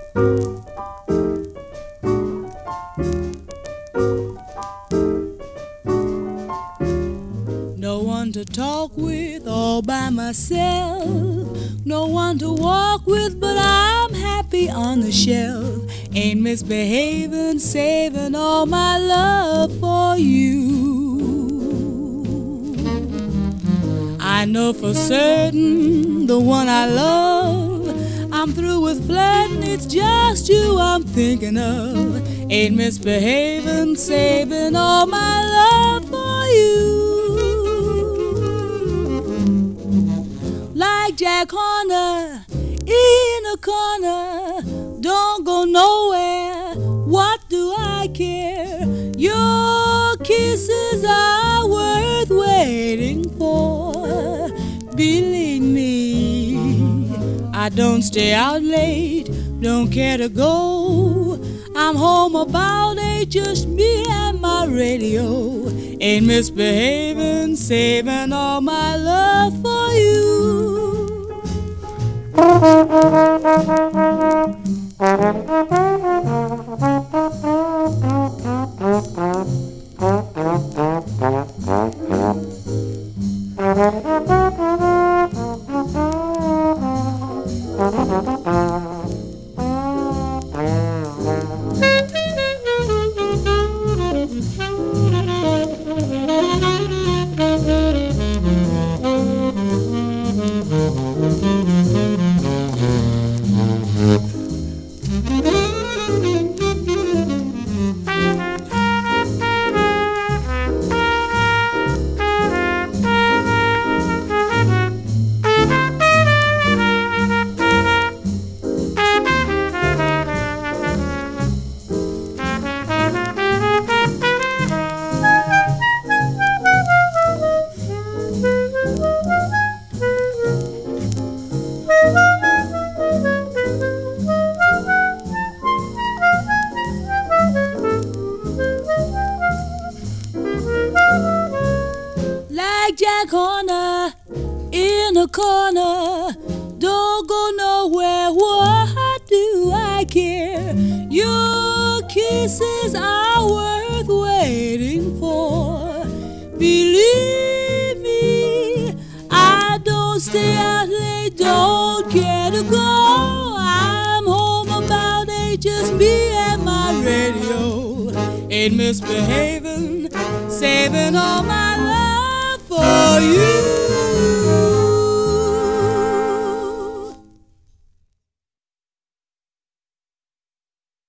No one to talk with all by myself, no one to walk with, but I'm happy on the shelf. Ain't misbehaving, saving all my love for you. I know for certain the one I love, I'm through with flirting, it's just you I'm thinking of. Ain't misbehaving, saving all my love for you. Like Jack Horner in a corner, don't go nowhere, what do I care? Your kisses are worth waiting for. Believe me, I don't stay out late, don't care to go. I'm home about 8, just me and my radio. Ain't misbehaving, saving all my love for you. Like Jack Horner in a corner, don't go nowhere, what do I care? Your kisses are worth waiting for. Believe me, I don't stay out late, don't care to go. I'm home about 8, just me and my radio. Ain't misbehaving, saving all my love for you.